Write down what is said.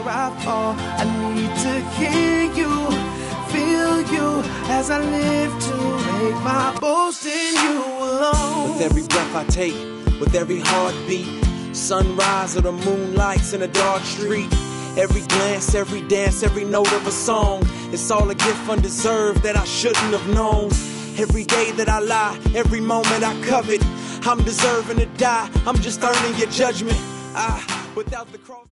I fall. I need to hear you, feel you, as I live to make my boast in you alone. With every breath I take, with every heartbeat, sunrise or the moonlights in a dark street, every glance, every dance, every note of a song, it's all a gift undeserved that I shouldn't have known. Every day that I lie, every moment I covet, I'm deserving to die, I'm just earning your judgment. Without the cross.